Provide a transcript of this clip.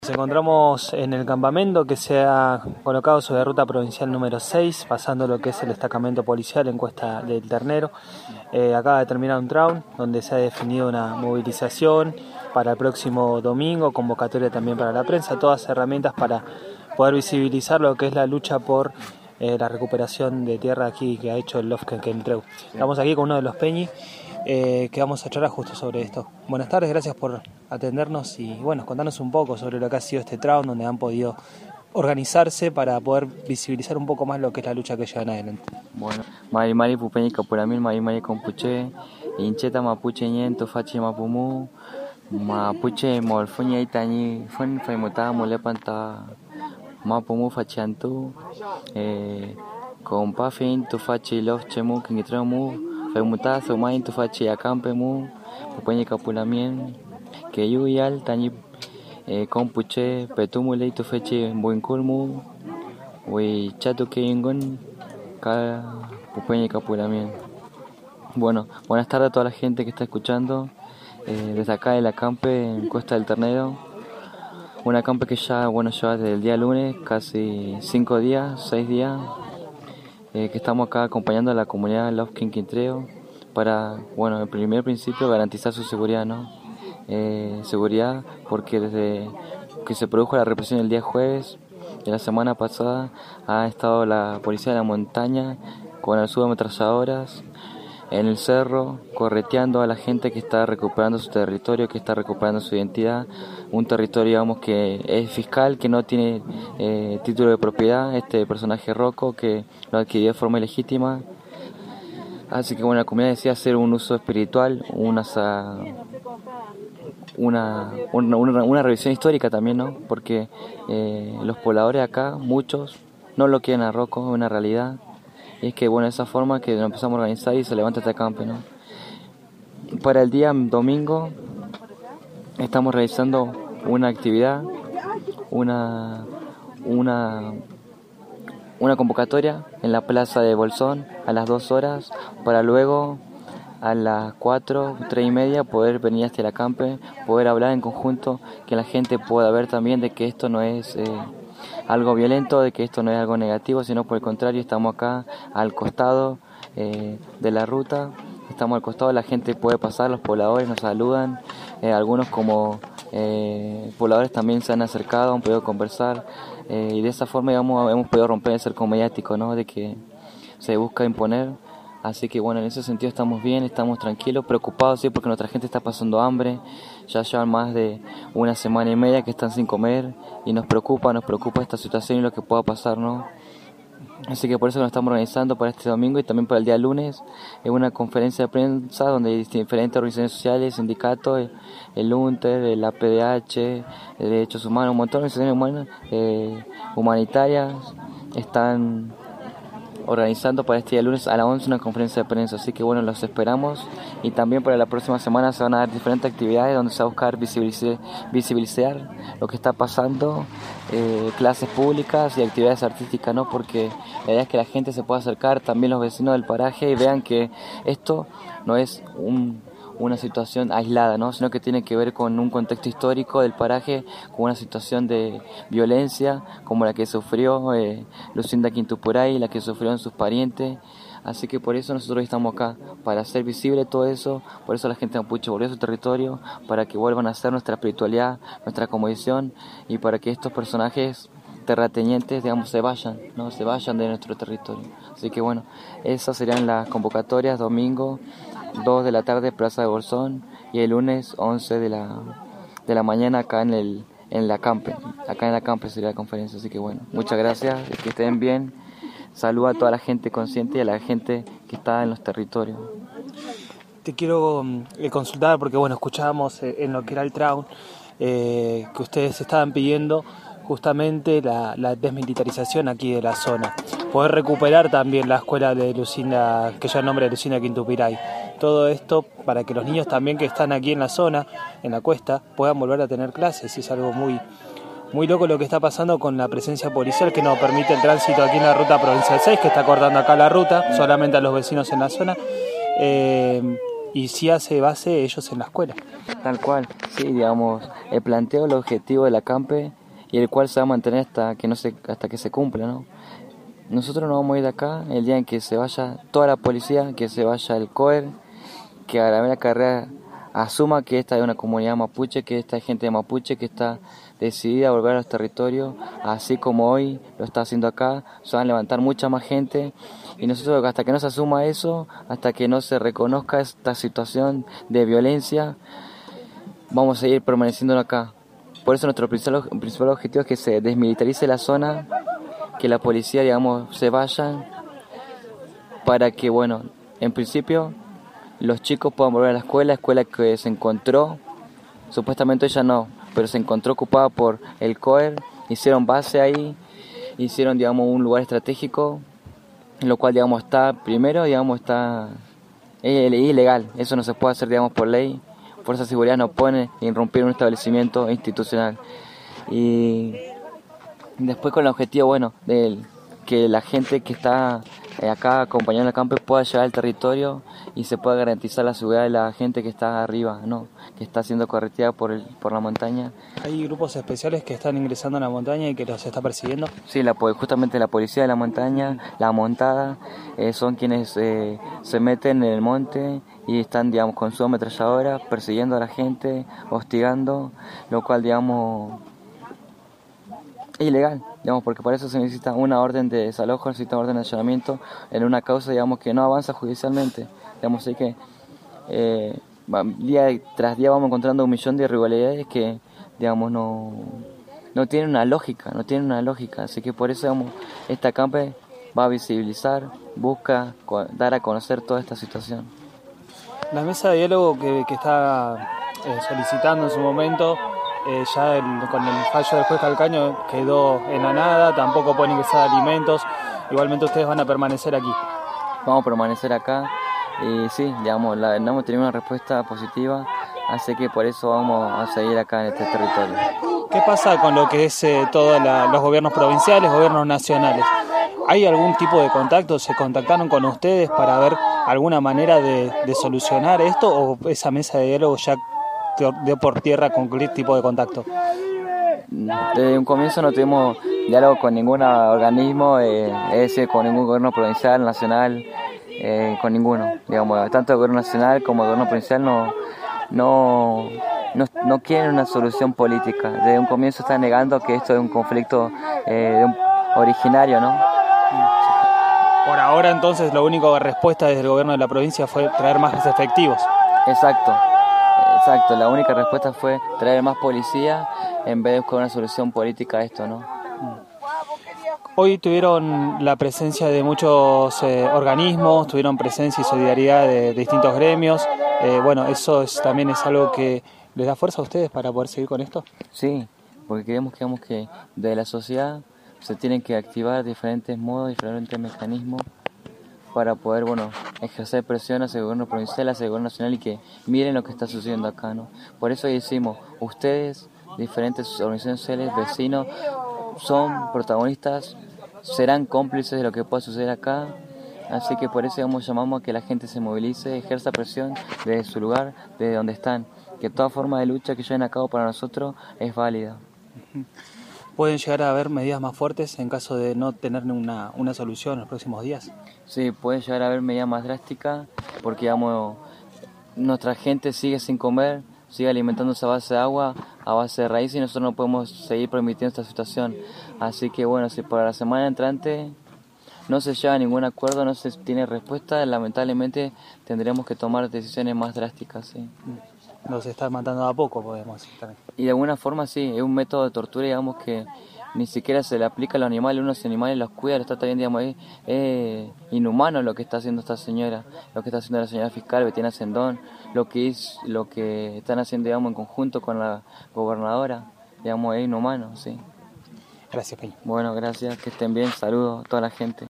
Nos encontramos en el campamento que se ha colocado sobre la ruta provincial número 6, pasando lo que es el destacamento policial en Cuesta del Ternero. Acaba de terminar un traun donde se ha definido una movilización para el próximo domingo, convocatoria también para la prensa, todas herramientas para poder visibilizar lo que es la lucha por la recuperación de tierra aquí que ha hecho el Lofkentreu. Estamos aquí con uno de los Peñi que vamos a charlar justo sobre esto. Buenas tardes, gracias por atendernos y bueno, contarnos un poco sobre lo que ha sido este traun, donde han podido organizarse para poder visibilizar un poco más lo que es la lucha que llevan adelante. Bueno, mari pupeñi kapuramil, mari kompuche, incheta mapuche ñento fachi mapumu, mapuche molfuña itañi fun faimuta molepanta mapumu fachiantu, kompa fin tu fachi lof chemu kingitremu, faimuta somain tu fachi akampemu, pupeñi kapuramil, que yuyal tañi kompuche petumule tu fachi buenkulmu, we chatu que ingon pupeñi kapulamin. Bueno, buenas tardes a toda la gente que está escuchando desde acá del acampe en Cuesta del Ternero. Un acampe que ya lleva desde el día lunes, casi 5 días, 6 días, que estamos acá acompañando a la comunidad Lofkentreu para, en primer principio garantizar su seguridad, ¿no? Seguridad porque desde que se produjo la represión el día jueves de la semana pasada ha estado la policía de la montaña con el subametralladoras en el cerro, correteando a la gente que está recuperando su territorio, que está recuperando su identidad, un territorio digamos que es fiscal, que no tiene título de propiedad, este personaje Rocco que lo adquirió de forma ilegítima. Así que la comunidad decía hacer un uso espiritual, una revisión histórica también, ¿no? Porque los pobladores acá, muchos, no lo quieren a Rocco, es una realidad. Y es que, de esa forma que nos empezamos a organizar y se levanta este acampe, ¿no? Para el día domingo estamos realizando una actividad, una convocatoria en la plaza de Bolsón a las 2 horas para luego a las 4, 3 y media poder venir hasta el acampe, poder hablar en conjunto, que la gente pueda ver también de que esto no es algo violento, de que esto no es algo negativo, sino por el contrario estamos acá al costado de la ruta, estamos al costado, la gente puede pasar, los pobladores nos saludan, algunos como pobladores también se han acercado, han podido conversar y de esa forma hemos podido romper el cerco mediático, ¿no? De que se busca imponer. Así que en ese sentido estamos bien, estamos tranquilos, preocupados, sí, porque nuestra gente está pasando hambre, ya llevan más de una semana y media que están sin comer y nos preocupa esta situación y lo que pueda pasar, ¿no? Así que por eso nos estamos organizando para este domingo y también para el día lunes, en una conferencia de prensa donde hay diferentes organizaciones sociales, sindicatos, el UNTER, el APDH, Derechos Humanos, un montón de organizaciones humanas, humanitarias, están organizando para este día lunes a las 11 una conferencia de prensa, así que los esperamos y también para la próxima semana se van a dar diferentes actividades donde se va a buscar visibilizar lo que está pasando, clases públicas y actividades artísticas, ¿no? Porque la idea es que la gente se pueda acercar, también los vecinos del paraje, y vean que esto no es una situación aislada, ¿no? Sino que tiene que ver con un contexto histórico del paraje, con una situación de violencia como la que sufrió Lucinda Quintupuray, la que sufrió en sus parientes. Así que por eso nosotros estamos acá, para hacer visible todo eso, por eso la gente mapuche volvió a su territorio, para que vuelvan a ser nuestra espiritualidad, nuestra cosmovisión, y para que estos personajes terratenientes, se vayan, ¿no? Se vayan de nuestro territorio. Así que esas serían las convocatorias, domingo 2 de la tarde Plaza de Bolsón y el lunes 11 de la mañana acá en la campe. Acá en la campe sería la conferencia, así que muchas gracias, que estén bien. Saludo a toda la gente consciente y a la gente que está en los territorios. Te quiero consultar porque escuchábamos en lo que era el traun que ustedes estaban pidiendo justamente la desmilitarización aquí de la zona, poder recuperar también la escuela de Lucinda, que lleva el nombre de Lucinda Quintupiray. Todo esto para que los niños también que están aquí en la zona, en la cuesta, puedan volver a tener clases. Es algo muy, muy loco lo que está pasando con la presencia policial que no permite el tránsito aquí en la ruta provincial 6, que está cortando acá la ruta, solamente a los vecinos en la zona. y sí hace base ellos en la escuela. Tal cual, sí, digamos, el planteo, el objetivo del acampe y el cual se va a mantener hasta que se cumpla, ¿no? Nosotros nos vamos a ir de acá el día en que se vaya toda la policía, que se vaya el COER, que a la carrera asuma que esta es una comunidad mapuche, que esta es gente mapuche que está decidida a volver a los territorios, así como hoy lo está haciendo acá. Se van a levantar mucha más gente y nosotros hasta que no se asuma eso, hasta que no se reconozca esta situación de violencia, vamos a seguir permaneciendo acá. Por eso nuestro principal objetivo es que se desmilitarice la zona, que la policía, digamos, se vaya, para que, bueno, en principio los chicos puedan volver a la escuela que se encontró, supuestamente ella no, pero se encontró ocupada por el COER, hicieron base ahí, hicieron, digamos, un lugar estratégico, en lo cual, digamos, es ilegal, eso no se puede hacer, digamos, por ley. Fuerzas de seguridad no pueden irrumpir un establecimiento institucional. Y después con el objetivo, bueno, de que la gente que está acá acompañando al campo pueda llegar al territorio y se pueda garantizar la seguridad de la gente que está arriba, ¿no? Que está siendo correteada por la montaña. ¿Hay grupos especiales que están ingresando a la montaña y que los está persiguiendo? Sí, justamente la policía de la montaña, la montada, son quienes se meten en el monte y están, digamos, con su ametralladora persiguiendo a la gente, hostigando, lo cual, digamos, es ilegal, digamos, porque para eso se necesita una orden de desalojo, necesita una orden de allanamiento en una causa, digamos, que no avanza judicialmente, digamos, así que día tras día vamos encontrando 1.000.000 de irregularidades que, digamos, no tienen una lógica, así que por eso, digamos, esta acampe va a visibilizar, busca dar a conocer toda esta situación. La mesa de diálogo que está solicitando en su momento, con el fallo del juez Calcaño quedó en la nada, tampoco pueden ingresar alimentos, igualmente ustedes van a permanecer aquí. Vamos a permanecer acá y sí, digamos, no hemos tenido una respuesta positiva, así que por eso vamos a seguir acá en este territorio. ¿Qué pasa con lo que es todos los gobiernos provinciales, gobiernos nacionales? ¿Hay algún tipo de contacto? ¿Se contactaron con ustedes para ver alguna manera de solucionar esto o esa mesa de diálogo ya dio por tierra cualquier tipo de contacto? Desde un comienzo no tuvimos diálogo con ningún organismo, es decir, con ningún gobierno provincial, nacional, con ninguno. Digamos, tanto el gobierno nacional como el gobierno provincial no quieren una solución política. Desde un comienzo están negando que esto es un conflicto originario, ¿no? Por ahora entonces la única respuesta desde el gobierno de la provincia fue traer más efectivos. Exacto, la única respuesta fue traer más policía en vez de buscar una solución política a esto, ¿no? Hoy tuvieron la presencia de muchos organismos, tuvieron presencia y solidaridad de distintos gremios. Bueno, eso también es algo que les da fuerza a ustedes para poder seguir con esto. Sí, porque creemos que de la sociedad se tienen que activar diferentes modos, diferentes mecanismos para poder, bueno, ejercer presión hacia el gobierno provincial, hacia el gobierno nacional y que miren lo que está sucediendo acá, ¿no? Por eso decimos, ustedes, diferentes organizaciones sociales, vecinos, son protagonistas, serán cómplices de lo que pueda suceder acá, así que por eso, digamos, llamamos a que la gente se movilice, ejerza presión desde su lugar, desde donde están, que toda forma de lucha que lleven a cabo para nosotros es válida. ¿Pueden llegar a haber medidas más fuertes en caso de no tener una solución en los próximos días? Sí, puede llegar a haber medidas más drásticas porque, digamos, nuestra gente sigue sin comer, sigue alimentándose a base de agua, a base de raíces y nosotros no podemos seguir permitiendo esta situación. Así que, bueno, si para la semana entrante no se llega a ningún acuerdo, no se tiene respuesta, lamentablemente tendremos que tomar decisiones más drásticas, sí. Los están matando a poco, podemos decir también. Y de alguna forma sí, es un método de tortura, digamos, que ni siquiera se le aplica a los animales, unos animales los cuida, los trata bien, digamos, es inhumano lo que está haciendo esta señora, lo que está haciendo la señora fiscal Betina Sendón, lo que están haciendo, digamos, en conjunto con la gobernadora, digamos, es inhumano, sí. Gracias, Peña. Bueno, gracias, que estén bien, saludos a toda la gente.